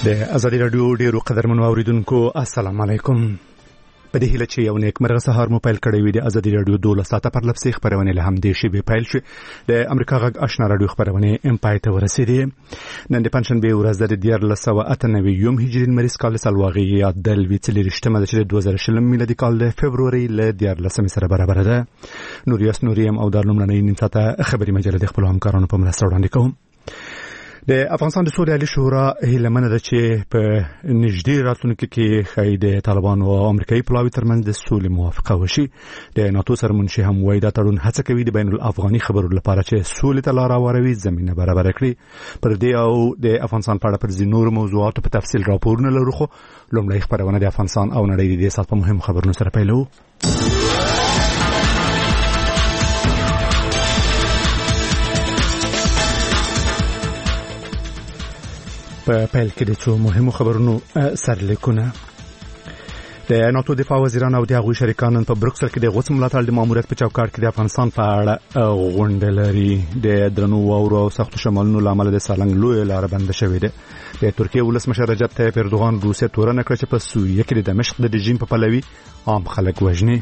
د ازادي رادیو ډیرو قدرمنو اوریدونکو السلام علیکم. په دې هیله چې یو نیک مرغه سهار مو پیل کړی وي د ازادي رادیو 12 ساعته پر لپسې خبرونه له هم دې شی به پیل شي. د امریکا غږ آشنا رادیو خبرونه امپای ته ورسېدې. نن د پنځشنبه ورځ د 1998 هجري لمریز کال سلواغي یاد د لویڅلې رښتمه د 2020 میلادي کال د فبرवरी له 14 سره برابر ده. نوریاس نوریم او د لومړنۍ نن ساعته خبري مجله د خپل همکارانو په مرسته وړاندې کوم. د افغانستان د سولې عالی شورا هیله منه ده چې په نږدې راتلونکي کې ښایي د طالبانو او امریکایي پلاوي ترمنځ د سولې موافقه وشي. د ناتو سرمنشي هم وایي دا تړون هڅه کوي د بین الافغاني خبرو لپاره چې سولې ته لار هواروي زمینه برابر کړي. پر دې او د افغانستان په اړه پر ځینو نورو موضوعاتو په تفصیل راپورونه لرو، خو لومړی خبرونه د افغانستان او نړۍ د دې سات په مهم خبرونو سره پیلو. په پیل کې د څو مهمو خبرونو سرلیکونه. د ناتو دفاع وزیران او د هغوی شریکان په بروکسل کې د غوڅ ملاتړ د ماموریت په چوکاټ کې د افغانستان په اړه غونډه لري. د درنو واورو او سختو شمالونو له امله د سالنګ لویه لاره بنده شوې ده. د ترکیې ولسمشر رجب طیب اردوغان روسیه تورنه کړه چې په سوریه کې د دمشق د رژیم په پلوي عام خلک وژني.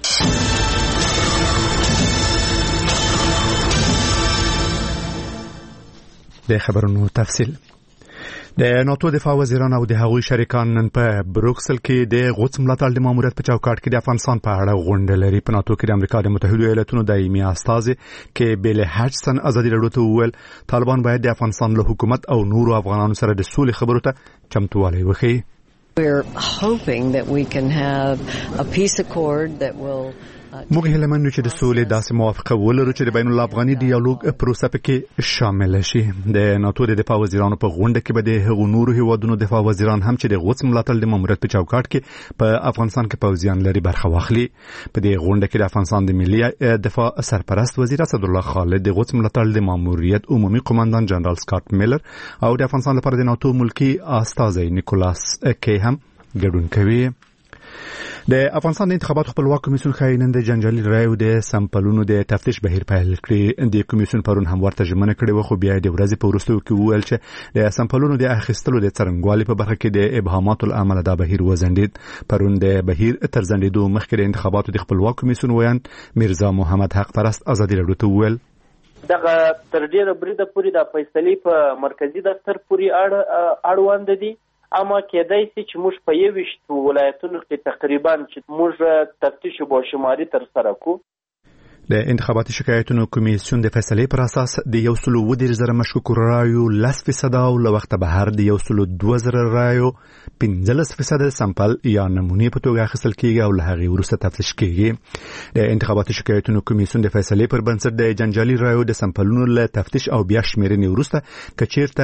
د خبرونو تفصیل. د ناتو دفاع وزیران او د هغوی شریکان نن په بروکسل کې د غوڅ ملاتړ د ماموریت په چوکاټ کې د افغانستان په اړه غونډه لري. په ناتو کې د امریکا د متحده ایالاتونو دایمي استازي کې بیل هاجسن ازادي رادیو ته وویل طالبان باید د افغانستان له حکومت او نورو افغانانو سره د سولې خبرو ته چمتووالی وښيي. We're hoping that we can have a peace accord that will موږ هیله منو چې د سولې داسې موافقه ولرو چې د بین الافغاني ډیالوګ پروسه پکې شامل شي. د ناتو د دفاع وزیرانو په غونډه کې به د هغو نورو هیوادونو دفاع وزیران هم چې د غوڅ ملاتړ د ماموریت په چوکاټ کې په افغانستان کې پوځیان لري برخه واخلي. په دې غونډه کې د افغانستان د ملي دفاع سرپرست وزیر اسدالله خالد، د غوڅ ملاتړ د ماموریت عمومي قوماندان جنرال سکاټ میلر او د افغانستان لپاره د ناتو ملکی استازی نیکولاس کی هم ګډون کوي. د افغانستان د انتخاباتو خپلواک کمیسیون ښایي نن د جنجالي رایو د سمپلونو د تفتیش بهیر پیل کړي. د کمیسیون پرون هم ورته ژمنه کړې وه، خو بیا د ورځې په وروستیو کې وویل چې د سمپلونو د اخیستلو د څرنګوالي په برخه کې د ابهاماتو له امله دا بهیر وځنډېد. پرون د بهیر تر ځنډېدو مخکې د انتخاباتو د خپلواک کمیسیون ویاند میرزا محمد حق پرست ازادي رادیو ته وویل دغه تر ډیره بریده پورې د فیصلې په مرکزی دفتر پورې اړوند دي، اما کېدای شي چې موږ په 21 ولایتونو کې تقریبا چې موږ تفتیش او شماري تر سره کوو. د انتخاباتي شکایتونو کمیسیون د فیصلې پر اساس د 110,000 مشکوک رایو 10% او له وخت بهر د 102,000 رایو 15% سمپل یا نمونې په توګه اخیستل کیږي او له هغې وروسته تفتیش کیږي. د انتخاباتي شکایتونو کمیسیون د فیصلې پر بنسټ د جنجالي رایو د سمپلونو له تفتیش او بیا شمیرنې وروسته که چیرته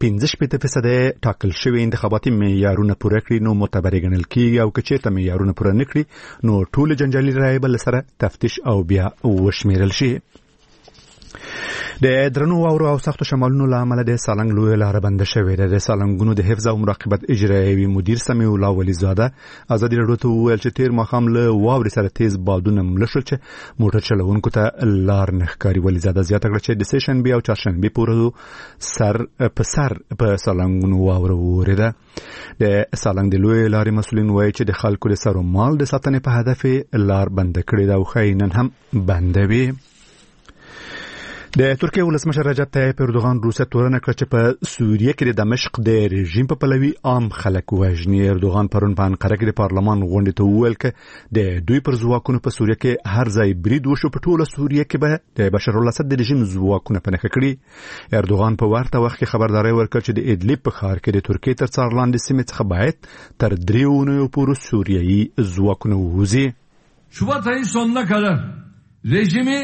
15% ټاکل شوی انتخاباتي معیارونه پوره کړي نو معتبر ګڼل کیږي، او که چیرته معیارونه پوره نه کړي نو ټول جنجالي رایې به سره تفتیش او بیا وشمیرل شي. د درنو واورو او سختو شمالونو له امله د سالنګ لویه لاره بنده شوې ده. د سالنګونو د حفظ او مراقبت اجرایوي مدیر سمیع الله ولیزاده ازادي رادیو ته وویل چې تیر ماښام له واورې سره تیز بادونه مړه شول چې موټر چلوونکو ته لار نه ښکاري. ولیزاده زیاته کړه چې د سهشنبې او چهارشنبې پورې سر په سالنګونو واوره وورېده. د سالنګ د لویې لارې مسؤلین وایي چې د خلکو د سر او مال د ساتنې په هدف لار بنده کړې ده او ښایي نن هم بنده وي. د ترکیې ولسمشر رجب طیب اردوغان روسیه تورنه کړه چې په سوریه کې د دمشق د رژیم په پلوي عام خلک وژني. اردوغان پرون په انقره کې د پارلمان غونډې ته وویل چې د دوی پر ځواکونو په سوریه کې هر ځای برید وشو، په ټوله سوریه کې به د بشار الاسد د رژیم ځواکونه په نښه کړي. اردوغان په ورته وخت کې خبرداری ورکړ چې د ادلب په ښار کې د ترکیې تر څار لاندې سیمې څخه باید تر 3 اونیو پورې سوریایي ځواکونه ووځي. شوبات ayı sonuna kadar rejimi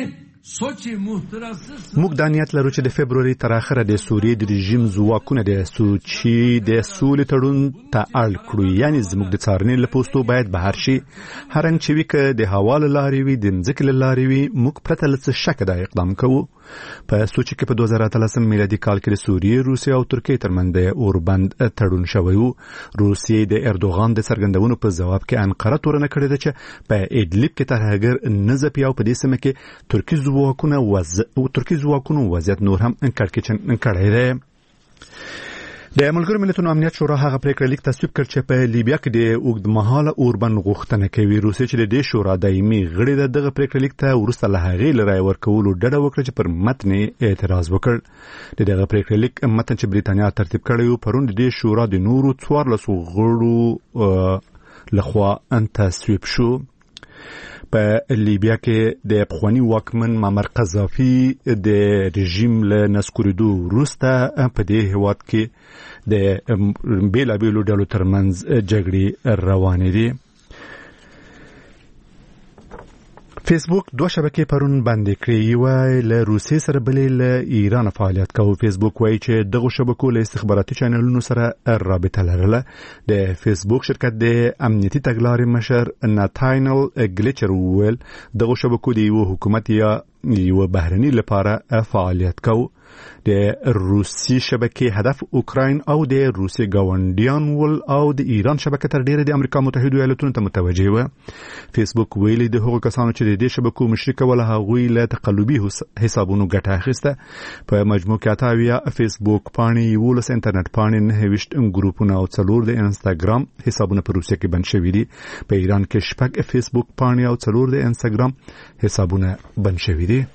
موږ دا نیت لرو چې د فبرवरी تر اخره د سوریې د رژیم ځواکونه د سوچي د سولې تړون ته اړ کړو، یعنی زموږ د څارنې له پوستو باید بهر شي. هر رنګ چې وي، که د هوا له لارې وي، د ځمکې له لارې وي، موږ پرته له څه شکه دا اقدام کوو. په سوچي کې په 2013 میلادي کال کې د سوریې، روسیې او ترکیې ترمنځ د اوربند تړون شوی و. روسیې د اردوغان د څرګندونو په ځواب کې انقره تورنه کړې ده چې په ادلب کې ترهګر نه ځپي او په دې سیمه کې ترکي ځواکونو وضعیت نور هم کړکېچن کړی دی. د ملګرو ملتونو امنیت شورا هغه پریکړه لیک تصویب کړ چې په لیبیا کې د اوږدمهاله اوربند غوښتنه کوي. روسیه چې د دې شورا دایمي غړی ده دغه پریکړه لیک ته وروسته له هغې له رایې ورکولو ډډه وکړه چې پر متن اعتراض وکړ. د دغه پریکړه لیک متن چې بریتانیا ترتیب کړی و پرون د دې شورا د نورو 14 غړو لخوا تصویب شو. په لیبیا کې د پخوانی واکمن معمر قذافي د رژیم له نسکوریدو وروسته په دې هیواد کې د بیلابیلو ډلو ترمنځ جګړې روانې دي. فیسبوک 2 شبکې پرون بندې کړې، یوه له روسیې سره بلې له ایران فعالیت کوي. فیسبوک وایي چې دغه شبکو له استخباراتي چینلونو سره رابطه لرله. د فیسبوک شرکت د امنیتي تګلارې مشر ناتانیل ګلیچر وویل دغه شبکو د یو حکومت یا یو بهرني لپاره فعالیت کوي. د روسي شبکې هدف اوکراین او د روسي ګاونډیان ول او د ایران شبکه تر ډیره د امریکا متحده ایالاتونو ته متوجه و. فیسبوک ویلي د هغو کسانو چې د دې شبکو مشري کوله هغوی له تقلبي حسابونو ګټه اخیسته. په مجموع کې 88 فیسبوک پاڼې، 11 انټرنیټ پاڼې، 9 ګروپونه او 4 د انستاګرام حسابونه په روسیه کې بند شوي دي. په ایران کې 6 فیسبوک پاڼې او 4 د انستاګرام حسابونه بند شوي دي.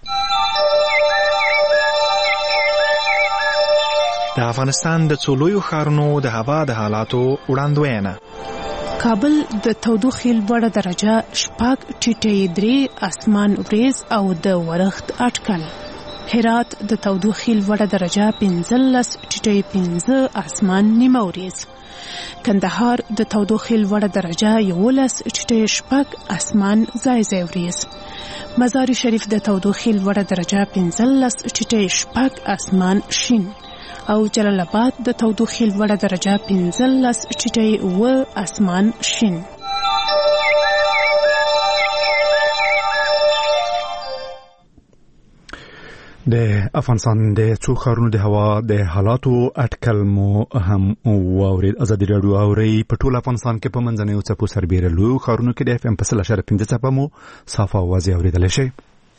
د افغانستان د څولویو ښارونو د هوا د حالاتو وړاندوینه. کابل د تودوخې لوړه درجه 6.3 اسمان وریځ او د ورښت اټکل. هرات د تودوخې لوړه درجه 15.5 اسمان نیمه وریځ. کندهار د تودوخې لوړه درجه 11.8 اسمان ځای وریځ. مزار شریف د تودوخې لوړه درجه 15.8 اسمان شین او جلال آباد د تودوخې لوړه درجه 15.9 اسمان شین. د افغانستان د څو ښارونو د هوا د حالاتو اټکل مو هم واورید. ازادي راډیو اوري په ټول افغانستان کې په منځنیو څپو سربېره لویو ښارونو کې د FM 0.5 څپه مو صافه اوازې اوریدلی شئ.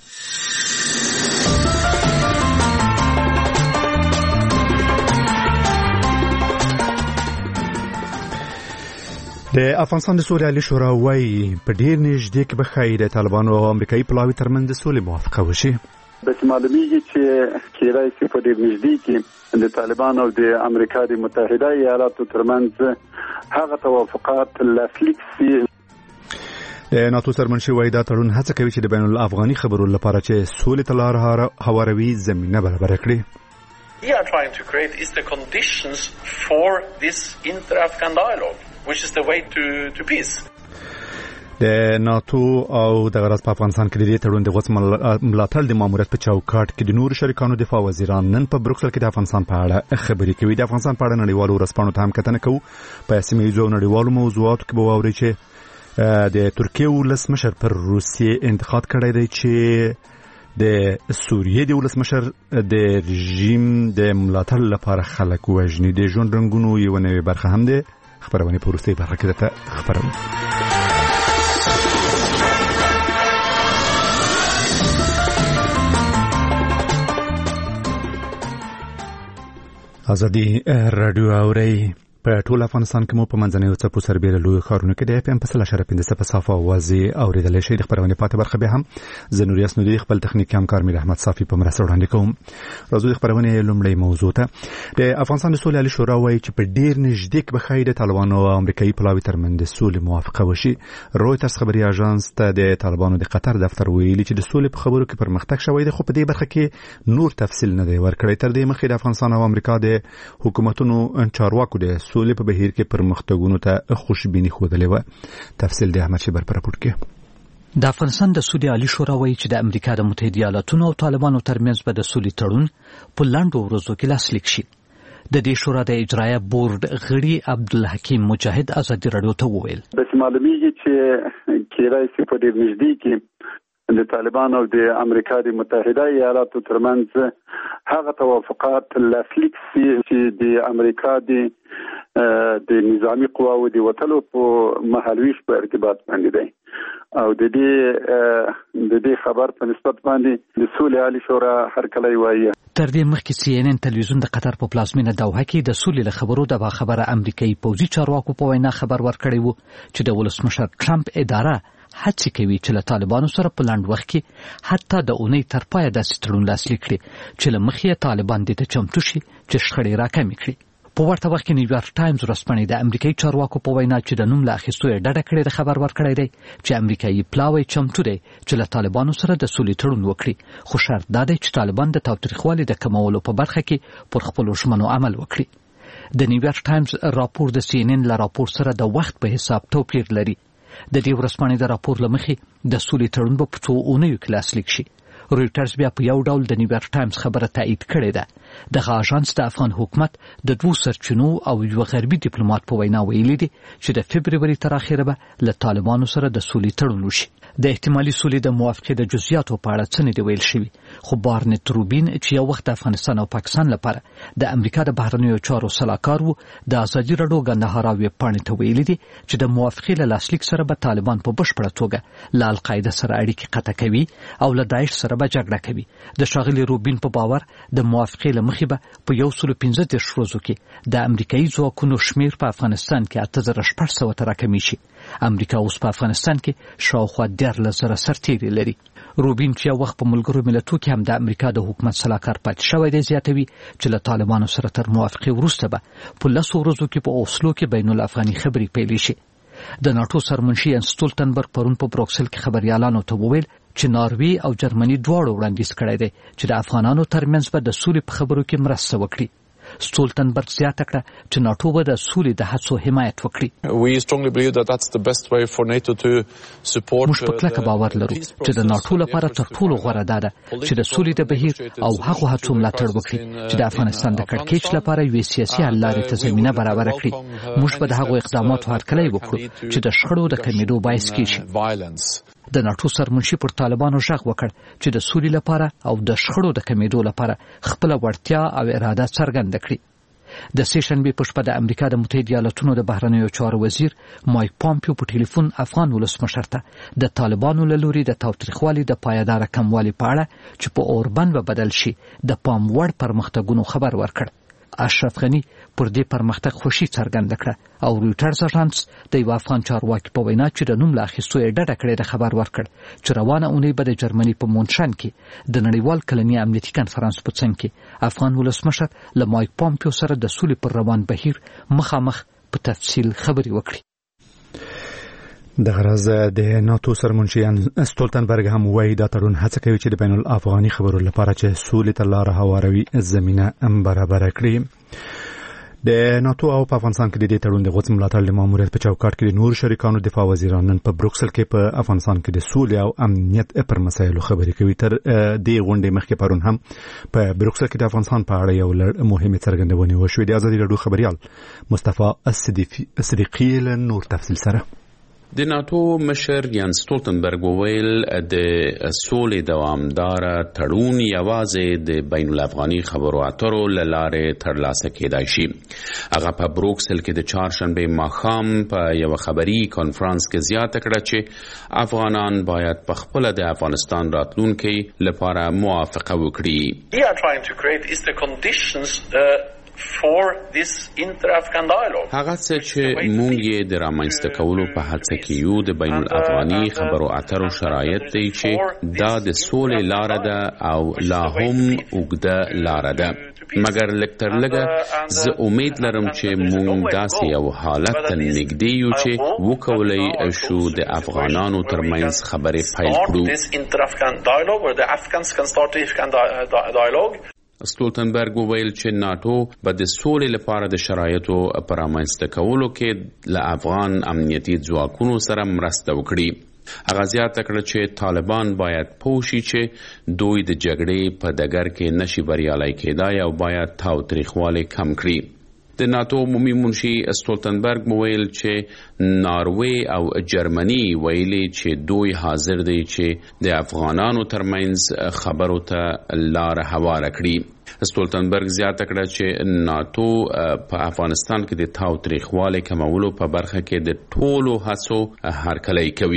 د افغانستان د سولې عالی شورا وايي په ډیر نږدې کې به ښایي د طالبانو او امریکایي پلاوي ترمنځ د سولې موافقه وشي. بس معلومیږي چې کېدای شي په ډیر نږدې کې د طالبانو او د امریکا د متحده ایالاتو ترمنځ هغه توافقات لاسلیک شي. د ناتو سرمنشي وايي دا تړون هڅه کوي چې د بین الافغاني خبرو لپاره چې سولې ته لار هواروي زمینه برابر کړي. We are trying to create is the conditions for this inter-Afghan dialogue, which is the way to peace. د ناتو او د غرض په افغانستان کې د دې تړون د غوڅ ملاتړ د ماموریت په چوکاټ کې د نورو شریکانو دفاع وزیران نن په بروکسل کې د افغانستان په اړه خبرې کوي. د افغانستان په اړه نړیوالو ورځپاڼو ته هم کتنه کوو. په سیمه ییزو نړیوالو موضوعاتو کې به واورئ چې د ترکیې ولسمشر پر روسیې انتقاد کړی دی چې د سوریې د ولسمشر د رژیم د ملاتړ لپاره خلک وژني. د ژوند رنګونو یو نوې برخه هم ده. خبرونه په وروستۍ برخه کې درته خبروم. ازادي راډیو اوري په ټول افغانستان کې مو په منځنیو څپو سربېره لوی ښارونو کې د FM 0.5 په صافه اوازې اوریدلی شئ. د خبرونې پاتې برخه بیا هم زه نور یاسنودي خپل تخنیکي همکار میر احمد صافي په مرسته وړاندې کوم. راځو د خبرونې لومړۍ موضوع ته. د افغانستان د سولې عالی شورا وايي چې په ډیر نږدې کې به ښایي د طالبانو او امریکایي پلاوي ترمنځ د سولې موافقه وشي. رویټرز خبري اژانس ته د طالبانو د قطر دفتر ویلي چې د سولې په خبرو کې پرمختګ شوی دی، خو په دې برخه کې نور تفصیل نه دی ورکړی. تر دې مخکې د افغانستان او امریکا د حکومتونو چارواکو د سولې په بهیر کې پرمختګونو ته خوشبیني ښودلې وه. تفصیل د احمد شیبر په راپور کې. د افغانستان د سولې عالی شورا وایي چې د امریکا د متحده ایالاتونو او طالبانو ترمنځ به د سولې تړون په لنډو ورځو کې لاسلیک شي. د دې شورا د اجرایه بورډ غړي عبدالحکیم مجاهد ازادي راډیو ته وویل بس معلومیږي چې کېدای شي په ډېر نږدې کې د طالبانو او د امریکا د متحده ایالاتو ترمنځ هغه توافقات لاسلیک شي چې د امریکا د نظامی قواو د وټلو په مهالويش په ارتباط باندې دی او د دې خبر په نسبت باندې د سولې عالی شورا هرکلی وایي. تر دې مخکې CNN تلویزیون د قطر په پلازمینه دوحه کې د سولې له خبرو د باخبره امریکایي پوځي چارواکو په وینا خبر ورکړی وو چې د ولسمشر ټرمپ اداره هڅه کوي چې له طالبانو سره په لاند وخت کې حتی د اونۍ تر پایه داسې تړون لاسلیک کړي چې له مخې طالبان دې ته چمتو شي چې شخړې راکمې کړي. په ورته وخت کې نیویارک ټایمز ورځپاڼې د امریکایي چارواکو په وینا چې د نوم له اخیستو یې ډډه کړې د خبر ورکړی دی چې امریکایي پلاوی چمتو دی چې له طالبانو سره د سولې تړون وکړي، خو شرط دا دی چې طالبان د تاوتریخوالي د کمولو په برخه کې پر خپلو ژمنو عمل وکړي. د نیویارک ټایمز راپور د CNN له راپور سره د وخت په حساب توپیر لري. د دې ورځپاڼې د راپور له مخې د سولې تړون به په څو اونیو کې لاسلیک شي. رویټرز بیا په یو ډول د نیویارک ټایمز خبره تایید کړې ده. دغه اژانس د افغان حکومت د 2 سرچینو او یو غربي ډیپلوماټ په وینا ویلي دي چې د فبرवरी تر اخره به له طالبانو سره د سولې تړون وشي. د احتمالي سولې د موافقې د جزئیاتو په اړه څه نه دی ویل شوی، خو بارنټ روبین چې یو وخت افغانستان او پاکستان لپاره د امریکا د بهرنیو چارو سلاکار وو د ازادي راډیو ګندهارا ویب پاڼې ته ویلي دي چې د موافقې له لاسلیک سره به طالبان په بشپړه توګه له القاعده سره اړیکې قطع کوي او له داعش سره به جګړه کوي. د ښاغلي روبین په باور د موافقې له مخې به په 115 ورځو کې د امریکایي ځواکونو شمیر په افغانستان کې 8600 ته راکمې شي. امریکا اوس په افغانستان کې شاوخوا 13,000 سرتیري لري. روبین چې یو وخت په ملګرو ملتونو کې هم د امریکا د حکومت سلاکار پاتې شوی دی زیاتوي چې له طالبانو سره تر موافقې وروسته به په 10 ورځو کې په اوسلو کې بین الافغاني خبرې پیلې شي. د ناتو سرمنشي یانس سټولټنبرګ پرون په بروکسل کې خبريالانو ته وویل چې ناروی او جرمني دواړو وړاندیز کړی دی چې د افغانانو ترمنځ به د سولې په خبرو کې مرسته وکړي. سټولټنبرګ زیاته کړه چې ناتو به د سولې د هڅو حمایت وکړي. موږ په کلکه باور لرو چې د ناتو لپاره تر ټولو غوره ده چې د سولې د بهیر او هغو هڅو ملاتړ وکړي چې د افغانستان د کړکېچ لپاره یوې سیاسي حل لارې ته زمینه برابره کړي. موږ به د هغو اقداماتو هرکلی وکړو چې د شخړو د کمېدو باعث کیږي. د ناتو سرمنشي پر طالبانو غږ وکړ چې د سولې لپاره او د شخړو د کمېدو لپاره خپل وړتیا او اراده څرګنده کړي. د سیشنبې په شپه د امریکا د متحده ایالاتونو د بهرنیو چارو وزیر مایک پامپیو په ټلیفون افغان ولسمشر ته د طالبانو له لوري د تاوتریخوالي د پایدار کموالي په اړه چې په اوربند به بدل شي د پام وړ پرمختګونو خبر ورکړ. اشرف غنی پر دې پرمختګ خوشي څرګنده کړه او رویټرز اژانس د یو افغان چارواکي په وینا چې د نوم له اخیستو یې ډډه کړې د خبر ورکړ چې روانه اونۍ به د جرمني په مونشن کې د نړیوال کلني امنیتي کنفرانس په څنګ کې افغان ولسمشر له مایک پامپیو سره د سولې پر روان بهیر مخامخ په تفصیل خبرې وکړي. د غرض د ناتو سرمنشي سټولټنبرګ هم وایي دا تړون هڅه کوي چې د بین الافغاني خبرو لپاره چې سولې ته لار هواروي زمينه برابر کړي. د ناتو او په افغانستان کې د دې تړون د غوڅ ملاتړ له ماموریت په چوکاټ کې د نور شریکانو دفاع وزیران نن په بروکسل کې په افغانستان کې د سولې او امنیت پر مسایلو خبرې کوي. تر دې غونډې مخکې پرون هم په بروکسل کې د افغانستان په اړه یو لړ مهمه څرګندونه وشوه. د ازادي راډیو خبريال مصطفی صدیقی له نور تفصیل سره. د ناتو مشر یانس سټولټنبرګ وویل د سولې دوامدار تړون یوازې د بین الافغاني خبرو اترو له لارې ترلاسه کېدای شي. هغه په بروکسل کې د چهارشنبې ماښام په یو خبري کانفرنس کې زیاته کړه چې افغانان باید په خپل د افغانستان راتلونکي لپاره موافقه وکړي. We are trying to create is the conditions for this inter-Afghan dialogue. هغه څه چې موږ یې د رامنځته کولو په هڅه کې یو د بین الافغاني خبرو اترو شرایط دی چې دا د سولې لار ده او لا هم اوږده لار ده. مګر لکتر لګه زه امید لرم چې موږ داسې یو حالت ته نږدې یو چې وکولای شو د افغانانو ترمنځ خبرې پیل کړو. سټولټنبرګ وویل چې ناتو به د سولې لپاره د شرایطو پر رامنځته کولو کې له افغان امنیتي ځواکونو سره مرسته وکړي. هغه زیاته کړه چې طالبان باید پوه شي چې دوی د جګړې په ډګر کې نشي بریالي کېدای او باید تاوتریخوالی کم کړي. د ناتو عمومي منشي سټولټنبرګ وویل چې ناروی او جرمني ویلي چې دوی حاضر دي چې د افغانانو ترمنځ خبرو ته لار هواره کړي. سټولټنبرګ زیاته کړه چې ناتو په افغانستان کې د تاوتریخوالي کمولو په برخه کې د ټولو هڅو هرکلی کوي.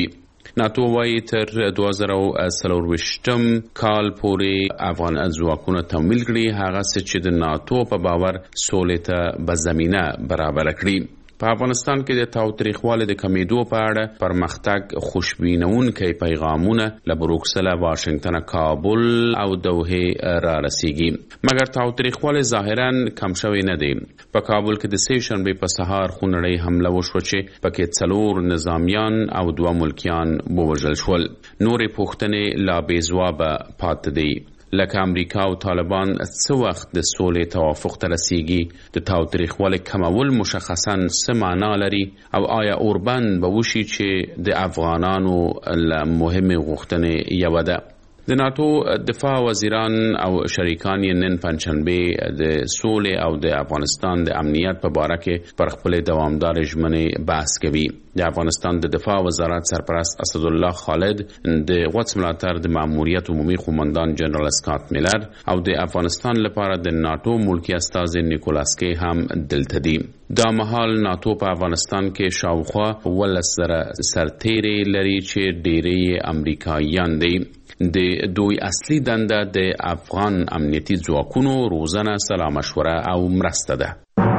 ناتو وايي تر 2024 کال پورې افغان ځواکونه تمویل کړي، هغه څه چې د ناتو په باور سولې ته به زمینه برابر کړي. په افغانستان کې د تاوتریخوالي د کمیدو په اړه پرمختګ خوشبینونکي پیغامونه له بروکسل، واشنگټن، کابل او دوحه را رسیږي، مګر تاوتریخوالي ظاهرا کم شوی نه دی. په کابل کې د سه شنبه په سهار خونړۍ حمله وشوه چې پکې 4 نظامیان او 2 ملکیان ووژل شول. نورې پوښتنې لا بې ځوابه پاتې دي، لکه امریکا او طالبان څه وخت د سولې توافق ته رسیږي، د تاوتریخوالي کمول مشخصاً څه معنا لري، او آیا اوربند به وشي چې د افغانانو له مهمې غوښتنې یوه ده. د ناتو دفاع وزیران او شریکان یې نن پنجشنبه د سولې او د افغانستان د امنیت په باره کې پر خپل دوامدار ژمنې بحث کوي. د افغانستان د دفاع وزارت سرپرست اسدالله خالد د غوڅ ملاتړ د ماموریت عمومي قومندان جنرال اسکات میلر او د افغانستان لپاره د ناتو ملکی استازی نیکولاس کی هم دلته دي. دا مهال ناتو په افغانستان کې شاوخوا 10,000 سرتیري لري چې ډېری امریکایان دي. د دوی اصلي دنده د افغان امنیتي ځواکونو روزنه، سلا مشوره او مرسته ده.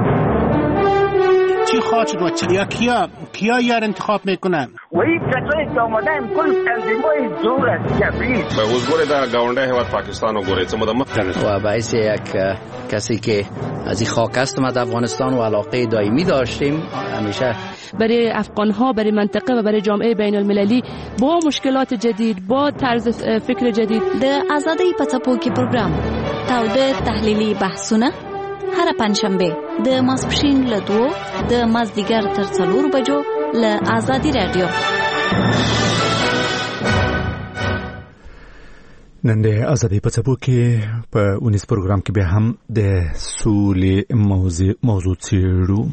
چی خواهد شد و کیا یار انتخاب میکنن؟ و این کسایی که آمدن کل تنظیم‌های زور است کبیر. به حضور در گاونده هیواد پاکستان و گوریت و باعث یک کسی که از این خاک است ما در افغانستان و علاقه دائمی داشتیم همیشه برای افغان‌ها، برای منطقه و برای جامعه بین المللی با مشکلات جدید، با طرز فکر جدید. د آزادۍ په څپو کې پروګرام تاوده تحلیلي بحثونه هر پنځشنبه د ماسپښین له 2 د مازدیګر تر 4 بجو له آزادي رادیو. نن د آزادۍ په څپو کې په 19 پروګرام کې به هم د سولې موضوع څیړو.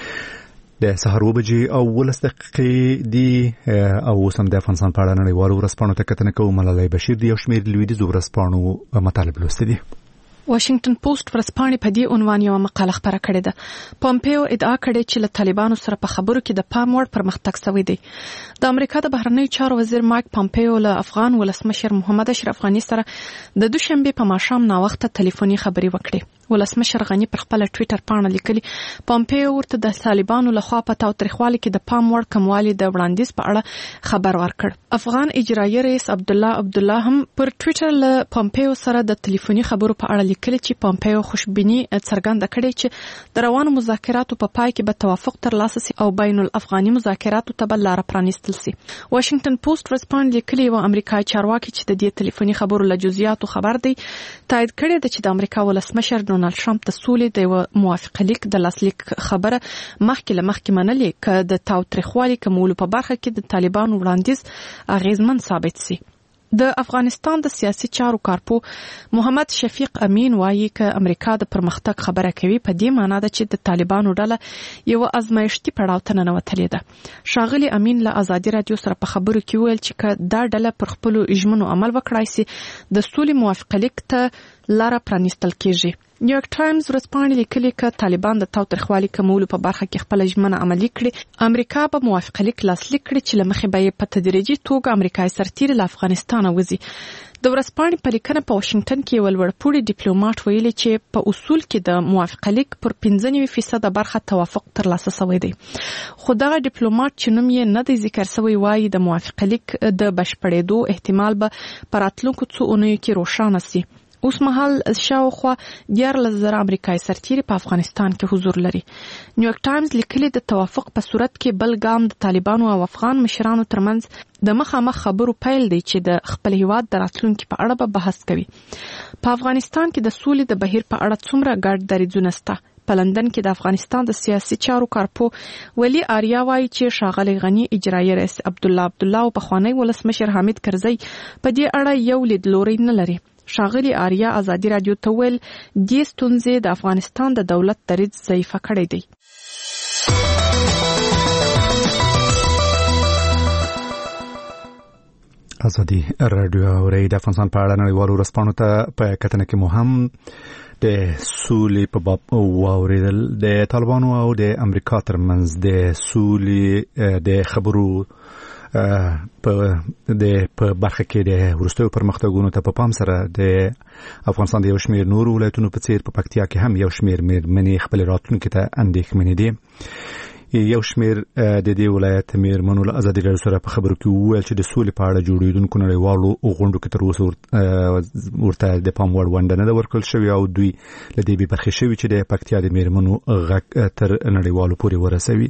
د سهار 2 بجې او 12 دقیقې دي او اوس هم د افغانستان په اړه نړیوالو ورځپاڼو ته کتنه کوو. ملالۍ بشیر د یو شمېر لویدیځو ورځپاڼو مطالب لوستي دي. واشنگټن پوسټ ورځپاڼې په دې عنوان یو مقاله خپره کړې ده. پامپیو ادعا کړې چې له طالبانو سره په خبرو کې د پام وړ پرمختګ شوی دی. د امریکا د بهرنیو چارو وزیر مایک پامپیو له افغان ولسمشر محمد اشرف غني سره د دوشنبه په ماښام ناوخته ټلیفوني خبرې وکړې. ولسمشر غني پر خپل ټوئیټر پاڼه لیکلي پامپیو ورته د طالبانو له خوا په تاوتریخوالي کې د پام وړ کموالي د وړاندیز په اړه خبر ورکړ. افغان اجرایي رئیس عبدالله هم پر ټوئیټر له پامپیو سره د ټلیفوني خبرو په اړه لیکلي چې پامپیو خوشبیني څرګنده کړې چې د روانو مذاکراتو په پای کې به توافق ترلاسه شي او بین الافغاني مذاکراتو ته به لار پرانیستل شي. واشنگټن پوسټ ورځپاڼه لیکلي و امریکایي چارواکي چې د دې ټلیفوني خبرو له جزئیاتو خبر دی تایید کړی د چې د امریکا ولسمشر ډونالد ټرمپ د سولې د موافقه لیک د لاسلیک خبره مخکې منلې ک د تاوتریخوالي کمولو په برخه کې د طالبانو وړاندیز اغیزمن ثابت شي. د افغانستان د سیاسي چارو کارپو محمد شفیق امین وایي ک امریکا د پرمختګ خبره کوي په دې معنی ده چې د طالبانو ډله یو ازمایښتي پړاو ته ننوتلې ده. شاغلی امین له آزادي رادیو سره په خبرو کې ویل چې ک دا ډله پر خپل اجمنو عمل وکړای شي د سولې موافقه لیک ته لار پرانیستل کیږي. نیویارک ټایمز ورځپاڼه لیکلي ک طالبان د تاوتریخوالي کمولو په برخه کې خپل ژمنه عملي کړي. امریکا به موافقه لیک لاسلیک کړي چې لمخې به په تدریجي توګه امریکایي سرتیري له افغانستان وځي. د ورځپاڼې په لیکنه په واشنگټن کې ولوړپوړي ډیپلوماټ ویلي چې په اصول کې د موافقه لیک پر 95% برخه توافق ترلاسه شوی دی. خو دا ډیپلوماټ چې نوم یې نه دی ذکر شوی وایي د موافقه لیک د بشپړېدو احتمال به پر راتلونکو څو اونیو کې روښانه شي. اوس مهال شاوخوا 14,000 امریکایي سرتیري په افغانستان کې حضور لري. نیویارک ټایمز لیکلي د توافق په صورت کې بل ګام د طالبانو او افغان مشرانو ترمنځ د مخامخ خبرو پیل دی چې د خپل هیواد د راتلونکي په اړه به بحث کوي. په افغانستان کې د سولې د بهیر په اړه څومره ګډ دریځونه شته. په لندن کې د افغانستان د سیاسي چارو کارپو ولی آریا وایي چې شاغلی غني اجرایي رئیس عبدالله او پخوانی ولسمشر حامد کرزی په دې اړه یو لیدلوری نه لري. شاغلی آریا آزادي رادیو ته ویل دې ستونزې د افغانستان د دولت دریځ ضعیفه کړی دی. آزادي رادیو اوري د افغانستان په اړه نړیوالو ورځپاڼو ته په کتنه کې مهم د سولې په باب واوریدل د طالبانو او د امریکا ترمنځ د سولې د خبرو په برخه کې د وروستیو پرمختګونو ته په پام سره د افغانستان د یو شمېر نورو ولایتونو په څیر په پکتیا کې هم یو شمېر میرمنې خپل راتلونکي ته اندېښمنې دي. یو شمېر د دې ولایت میرمنو له ازادي راډیو سره په خبرو کې وویل چې د سولې په اړه جوړېدونکو نړیوالو غونډو کې تر اوسه ورته د پام وړ ونډه نه ده ورکړل شوې او دوی له دې بې برخې شوي چې د پکتیا د میرمنو غږ تر نړیوالو پورې ورسوي.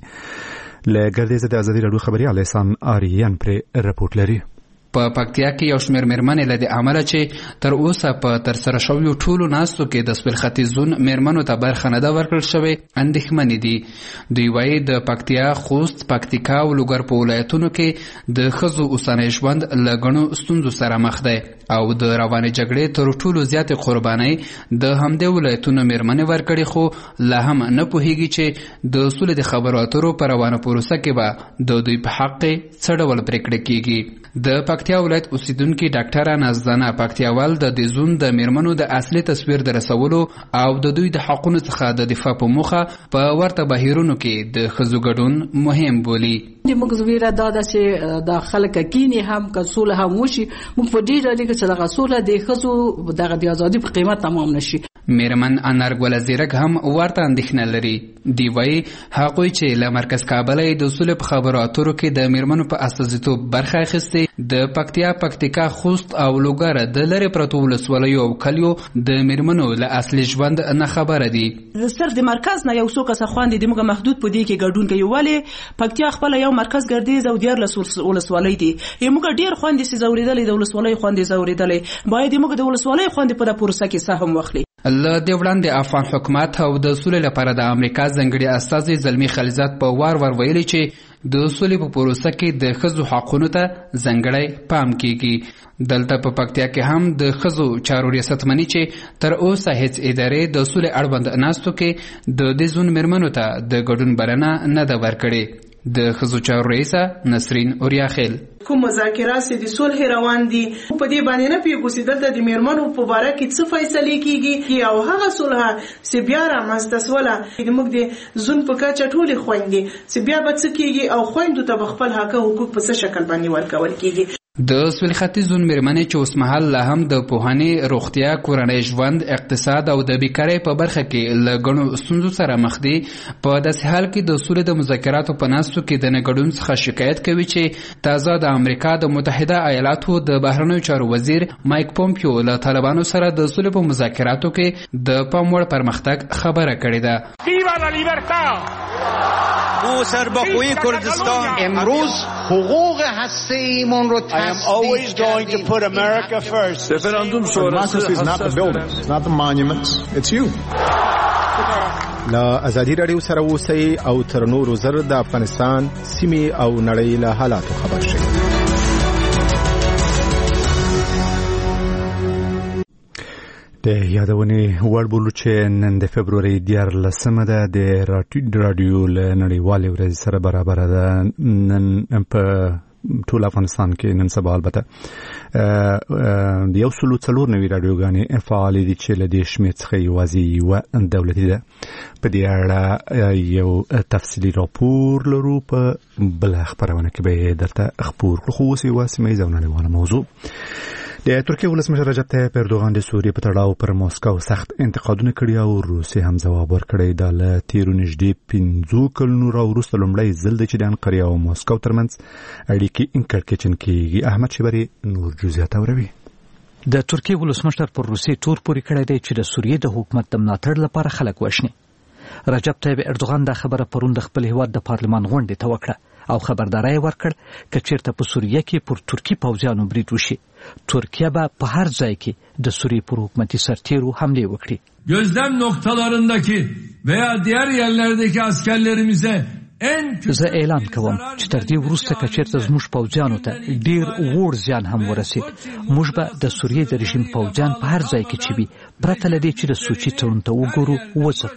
له ګردیزه د ازادي راډیو خبريال احسان آریان پرې رپورټ لري. په پکتیا کې یو شمېر میرمنې له دې امله چې تر اوسه په ترسره شویو ټولو ناستو کې د سپېل ختیځون میرمنو ته برخه نه ده ورکړل شوې اندېښمنې دي. دوی وایي د پکتیا، خوست، پکتیکا او لوګر په ولایتونو کې د ښځو اوسنی ژوند له ګڼو ستونزو سره مخ دی او د روانې جګړې تر ټولو زیاتې قربانۍ د همدې ولایتونو میرمنې ورکړي، خو لا هم نه پوهېږي چې د سولې د خبرو اترو په روانه پروسه کې به د دوی په حق څه ډول پرېکړې کېږي. د پکتیا ولایت اوسیدونکي ډاکټره نازدانه پکتیاوال د دې زون د میرمنو د اصلي تصویر د رسولو او د دوی د حقونو څخه د دفاع په موخه په ورته بهیرونو کې د ښځو ګډون مهم بولي. موږ زویره دا ده چې د خلک کینی هم که سوله هم وشي، موږ په دې ډول کې چې دغه سوله د ښځو دغه د ازادي په قیمت تمام نشي. میرمن انارګل زیرک هم ورته اندېښنه لري. دی وایي هغوی چې له مرکز کابل د سولې په خبرو اترو کې د میرمنو په استازیتوب برخه اخیستې، د پکتیا، پکتیکا، خوست او لوګر د لرې پرتو ولسوالیو او کلیو د میرمنو له اصلي ژوند نه خبره دي. صرف د مرکز نه یو څو کسه خواندې د موږ محدود په دې کې ګډون کوي، ولې پکتیا خپل یو مرکز ګردیز او ډیر ولسوالۍ دي. موږ ډیر خواندې سي زوریدلې د ولسوالۍ خواندې زوریدلې، باید موږ د ولسوالۍ خواندې په پروسه کې سهم واخلي. له دې وړاندې افغان حکومت او د سولې لپاره د امریکا ځانګړي استازي زلمی خلیزات په وار ویلي چې د سولې په پروسه کې د ښځو حقونو ته ځانګړی پام کیږي. دلته په پکتیا کې هم د ښځو چارو ریاست مني چې تر اوسه هیڅ ادارې د سولې اړوند ناستو کې د دې زون میرمنو ته د ګډون بلنه نه ده ورکړې. د ښځو چارو رئیسه نسرین اوریاخیل کوم مذاکرات چې د صلح روان دي په دې باندې نه پیږو چې دلته د میرمنو په باره کې څه فیصلې کیږي او هغه صلح چې بیا رامنځته سوله موږ د زون په کچه ټولې خویندې چې بیا به څه کیږي او خویندو ته خپل حق او حقوق په څه شکل باندې ورکول کیږي. د سویل ختیځون میرمنې چې اوسمهال لا هم د پوهنې، روغتیا، کورنۍ ژوند، اقتصاد او د بیکارۍ په برخه کې له ګڼو ستونزو سره مخ دي، په داسې حال کې د سولې د مذاکراتو په ناستو کې د نه ګډون څخه شکایت کوي چې تازه د امریکا د متحده ایالاتو د بهرنیو چارو وزیر مایک پومپیو له طالبانو سره د سولې په مذاکراتو کې د پام وړ پرمختګ خبره کړې ده. ما سربخوی کردستان امروز حقوق هسته‌ایمان رو I am always going to put America first. Referendum sonrası is not the buildings, it's not the monuments, it's you. لا ازادي راډیو سره اوسئ او تر نورو زر د افغانستان سیمې او نړۍ له حالاتو خبر شئ. د یادونې وړ بولو چې نن د فبروري 14 ده د راډیو له نړیوالې ورځې سره برابر ده. نن په ټول افغانستان کې نن سبا البته د 104 نوي راډیوګانې فعال دي چې له دې شمېر څخه یوازې یوه دولتي ده. په دې اړه یو تفصیلي راپور لرو، په بله خپرونه کې به درته خپور کړو. خو اوس یوه سیمه ییزه او نړیواله موضوع. د ترکیه ولسمشر رجب طیب اردوغان د سوریې په تړاو پر موسکو سخت انتقادونه کړي او روسیې هم ځواب ورکړی. دا له تیرو نږدې 5 کلونو راوروسته لومړی ځل دی چې د انقرې او موسکو ترمنځ اړیکې کړکېچن کېږي. احمد شیبري نور جزئیات اوري. د ترکیه ولسمشر پر روسیې تور پورې کړی دی چې د سوریې د حکومت د ملاتړ لپاره خلک وشني. رجب طیب اردوغان دا خبره پرون د خپل هیواد د پارلمان غونډې ته وکړه او خبرداری ورکړ که چیرته په سوریه کې پر ترکی پوځیانو برید وشي، ترکیه به په هر ځای کې د سوریې پر حکومتي سرتیرو حمله وکړي. gözlem noktalarındaki veya diğer yerlerdeki askerlerimize زه اعلان کوم چې تر دې وروسته که چیرته زموږ پوځیانو ته ډیر وړ زیان هم ورسید، موږ به د سوریې د رژیم پوځیان په هر ځای کې چې وي پرته له دې چې د سوچي تړون ته وګورو وځپو.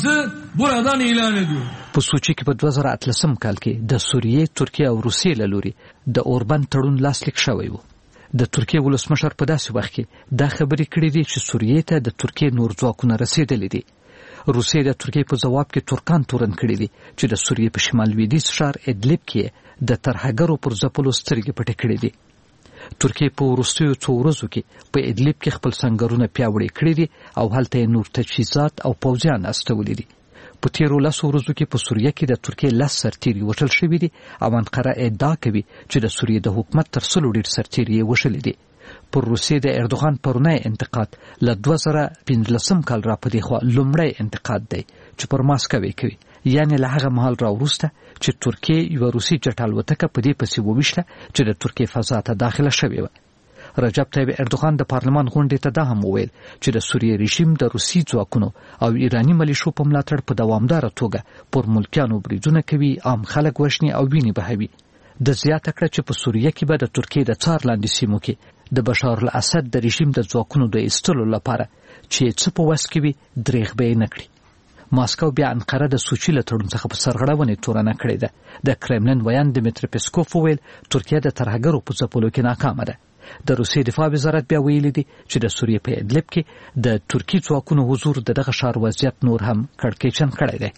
په سوچي کې په 2018 کال کې د سوریې، ترکیه او روسیې له لوري د اوربند تړون لاسلیک شوی و. د ترکیه ولسمشر په داسې وخت کې دا خبرې کړې دي چې سوریې ته د ترکیې نور ځواکونه رسیدلي دي. روسیې د ترکیې په جواب کې ترکان تورن کړي دي چې د سوریې په شمال لویدیځ ښار ادلب کې د ترهګرو پر ځپلو سترګې پټې کړي دي. ترکیې په وروستیو څو ورځو کې په ادلب کې خپل سنګرونه پیاوړي کړي دي او هلته یې نور تجهیزات او پوځیان استولي دي. په تیرو 10 ورځو کې په سوریه کې د ترکیې 10 سرتیري وژل شوي دي او انقره ادعا کوي چې د سوریې د حکومت تر 100 ډېر سرتیري یې وژلي دي. پر روسیې د اردوغان پرونی انتقاد له 2015 کال را پدې خوا لومړی انتقاد دی چې پر ماسکو یې کوي، یعنی له هغه مهال راوروسته چې ترکیې یو روسي جټ الوتکه په دې پسې وویشته چې د ترکیې فضا ته داخله شوې وه. رجب طیب اردوغان د پارلمان غونډې ته دا هم وویل چې د سوریې رژیم د روسي ځواکونو او ایراني ملیشو په ملاتړ په دوامداره توګه پر ملکیانو بریدونه کوي، عام خلک وژني او وینې بهوي. د زیاته کړه چې په سوریه کې به د ترکیې د څار لاندې سیمو کې د بشار الاسد د رژیم د ځواکونو د ایستلو لپاره چې څه په وس کې وي دریغ به یې نه کړي. ماسکو بیا انقره د سوچي له تړون څخه په سرغړونې تورنه کړې ده. د کرملین ویان دمیتری پیسکوف وویل ترکیه د ترهګرو په ځپلو کې ناکامه ده. د روسیې دفاع وزارت بیا ویلي دي چې د سوریې په ادلب کې د ترکیې ځواکونو حضور د دغه ښار وضعیت نور هم کړکېچن کړی دی.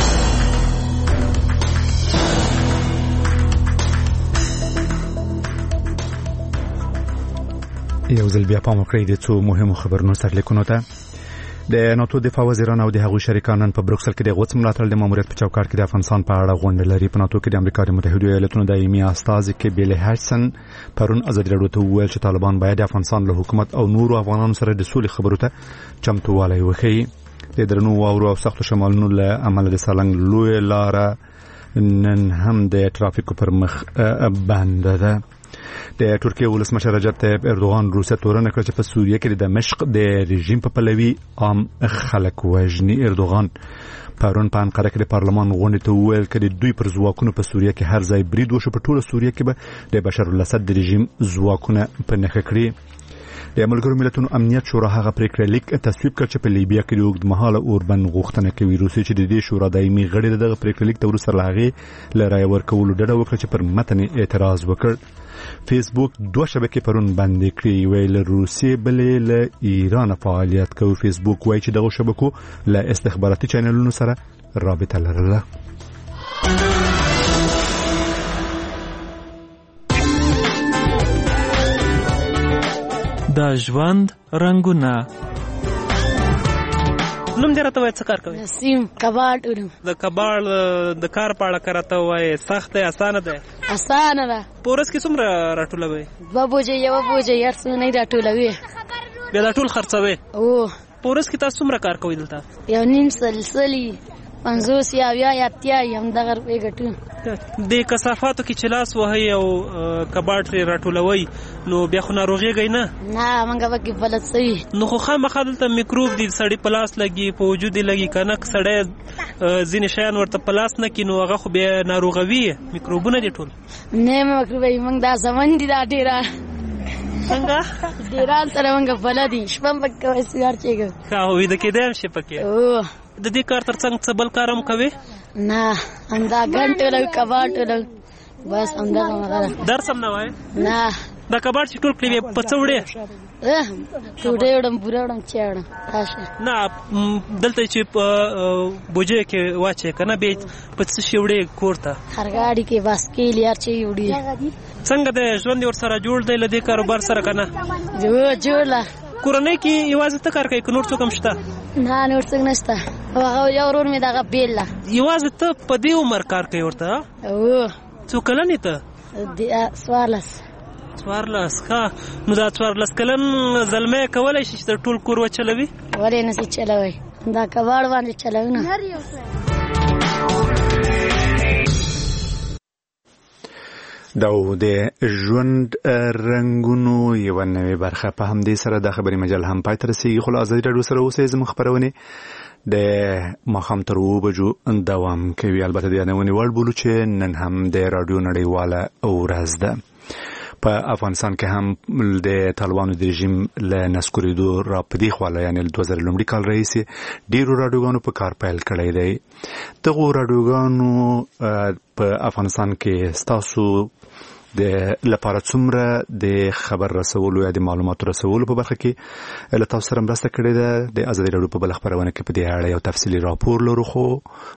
یو ځل بیا پام وکړئ د څو مهمو خبرونو سرلیکونو ته. د ناتو دفاع وزیران او د هغوی شریکان نن په بروکسل کې د غوڅ ملاتړ د ماموریت په چوکاټ کې د افغانستان په اړه غونډه لري. په ناتو کې د امریکا د متحدو ایالاتونو دایمي استازي کې بیل هارسن پرون ازادي راډیو ته وویل چې طالبان باید د افغانستان له حکومت او نورو افغانانو سره د سولې خبرو ته چمتووالی وښيي. د درنو واورو او سختو شمالونو له امله د سالنګ لویه لاره نن هم د ترافیکو پر مخ بنده ده. د ترکیې ولسمشر رجب طیب اردوغان روسیه تورنه کړه چې په سوریه کې د دمشق د رژیم په پلوي عام خلک وژني. اردوغان پرون په انقره کې د پارلمان غونډې ته وویل چې د دوی پر ځواکونو په سوریه کې هر ځای برید وشو، په ټوله سوریه کې به د بشار الاسد د رژیم ځواکونه په نښه کړي. د ملګرو ملتونو امنیت شورا هغه پریکړه لیک تصویب کړ چې په لیبیا کې د اوږدمهاله اوربند غوښتنه کوي. روسیې چې د دې شورا دایمي غړی دغه پریکړه لیک ته وروسته له هغې له رایه ورکولو ډډه وکړه چې پر متن اعتراض وکړ. فیسبوک 2 شبکې پرون بندې کړې، ویل روسیې بلې له ایران فعالیت کوي. فیسبوک وایي چې دغه شبکو له استخباراتي چینلونو سره رابطه لرله. د ژوند رنگونه. نوم دې راته وایي څه کار کوي؟ نسیم کباړ وړم. د کباړ د کار په اړه که راته وایي سخت دی اسانه دی؟ اسانه ده. په ورځ کې څومره راټولوئ؟ 2 بوجۍ 1 بوجۍ هر څه نه راټولوي. بیا دا ټول خرڅوئ؟ او په ورځ کې تاسو څومره کار کوئ دلته؟ 1.5 سلسلې 50 یا 80 هم دغه روپۍ ګټو. د کثافاتو کې چې لاس وهئ او کباړ ترې راټولوئ نو بیا خو ناروغېږئ نه؟ نه موږ پکې بلد سوي. نو خو خامخا دلته میکروب دي، سړي په لاس لګي، په وجود یې لګي، که نه سړی ځینې شیان ورته په لاس نه کړي نو هغه خو بیا ناروغوي. میکروبونه دي ټول؟ نه مکروبوي، موږ دا زمن دي دا ډېره څنګه ډېران سره موږ بلد دي. شپه هم پکې کوئ، سهار چېږو. ښه ویده کېدی هم شي پکې؟ د دې کار تر څنګ څه بل کار هم کوې؟ نه همدا ګڼ ټولوي، کباړ ټولوي، بس همدغه مغله. درس هم نه وایې؟ نه. دا کباړ چې ټول کړې وې په څه وړې؟ ډوډۍ وړم، بوره وړم، چای وړم. نه دلته چې په بوجۍ کې واچوې که نه بیا په څه شي وړې کور ته؟ خرګاډي کې باسکیل هر شی وړي. څنګه دی ژوند یې ورسره جوړ دی له دې کاروبار سره که نه؟ جوړ له. کورنۍ کې یوازې ته کار کوې که نور څوک هم شته؟ نه نور څوک نشته. هغه یو ورور مې دغه بیل ده. یوازې ته په دې عمر کار کوې ورته؟ څو کلن یې ته؟ 14. 14. ښه نو دا 14 کلن زلمی کولی شي چې د ټول کور وچلوي؟ ولې نشي چلوی؟ دا کباړ باندې چلوي نه. دا د ژوند رنگونو یو نوې برخه. په همدې سره د خبري مجال هم پای ته رسیږي. خو ازادي راډیو سره اوسئ. زموږ خبرونه د ماښام تر 2 بجو دوام کوي. البته د یادونې وړ بولو چې نن هم د راډیو نړیواله ورځ ده. په افغانستان کې هم د طالبانو د رژیم له نسکورېدو را پدې خواله یعنی 2000 کال راهیسې ډیرو راډیوګانو په کار پیل کړی دی. دغه راډیوګانو په افغانستان کې ستاسو د لپاره څومره د خبر رسولو یا د معلوماتو رسولو په برخه کې له تاسو سره مرسته کړې ده. د ازادي راډیو په بل خبرونه کې په دې اړه یو تفصیلي راپور لرو، خو